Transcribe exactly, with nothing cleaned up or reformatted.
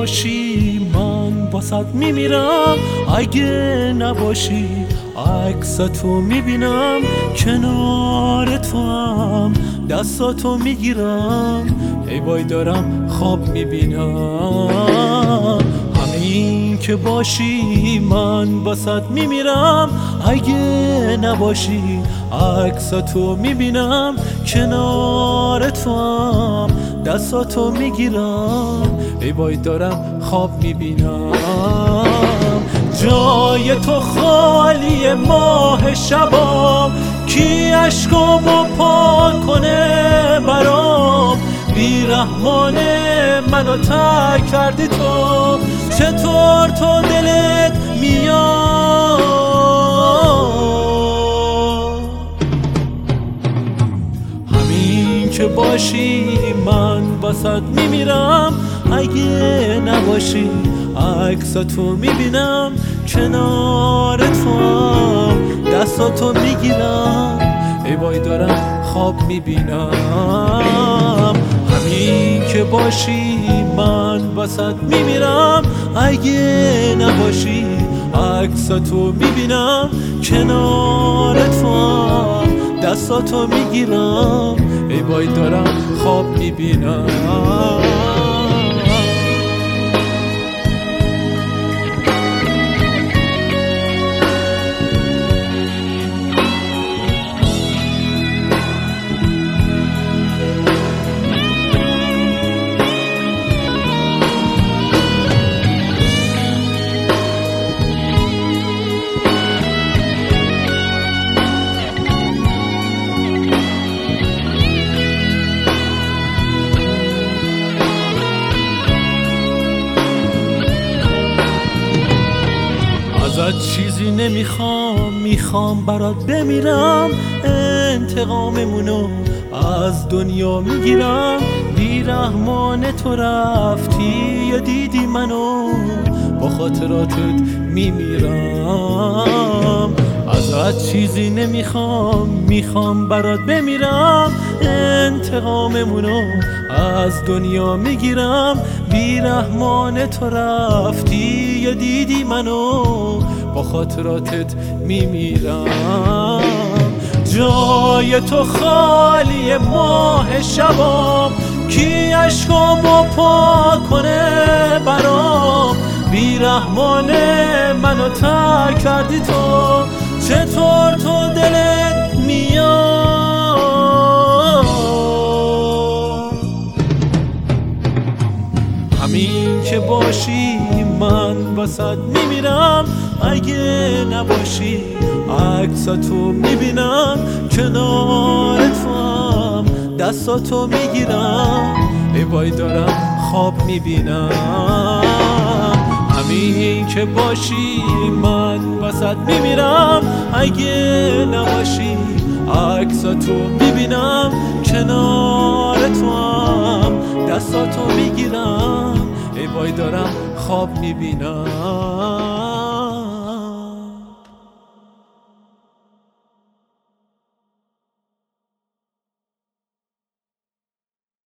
باشی من واسط میمیرم، اگه نباشی عکساتو میبینم، کنار تو هم دستاتو میگیرم، ای وای دارم خواب میبینم. همین که باشی من واسط میمیرم، اگه نباشی عکساتو میبینم، کنار تو هم دستاتو میگیرم، ای وای دارم خواب میبینم. جای تو خالی ماه شبام، کی عشقامو پاک کنه برام، بیرحمانه منو ترک کردی تو، چطور تو دلت میاد همین که باشی من واسط میمیرم، اگه نباشی عکساتو میبینم، کنار تو هم دستاتو میگیرم، ای وای دارم خواب میبینم. همین که باشی من واسط میمیرم، اگه نباشی عکساتو میبینم، کنار تو هم دستاتو میگیرم، ای وای دارم خواب میبینم. ازت چیزی نمیخوام، میخوام برات بمیرم، انتقاممونو از دنیا میگیرم، بیرحمانه تو رفتی یا دیدی منو، با خاطراتت میمیرم. ازت چیزی نمیخوام، میخوام برات بمیرم، انتقاممونو از دنیا میگیرم، بیرحمانه تو رفتی یا دیدی منو، با خاطراتت میمیرم. جای تو خالی ماه شبام، کی عشقامو پاک کنه برام، بیرحمانه منو ترک کردی تو، چطور تو دلت میاد همین که باشی من واسط میمیرم، اگه نباشی عکساتو میبینم، کنار تو هم دستاتو میگیرم، ای وای دارم خواب میبینم. همین که باشی من واسط میمیرم، اگه نباشی عکساتو میبینم، کنار تو هم دستاتو میگیرم، ای وای دارم خواب میبینم.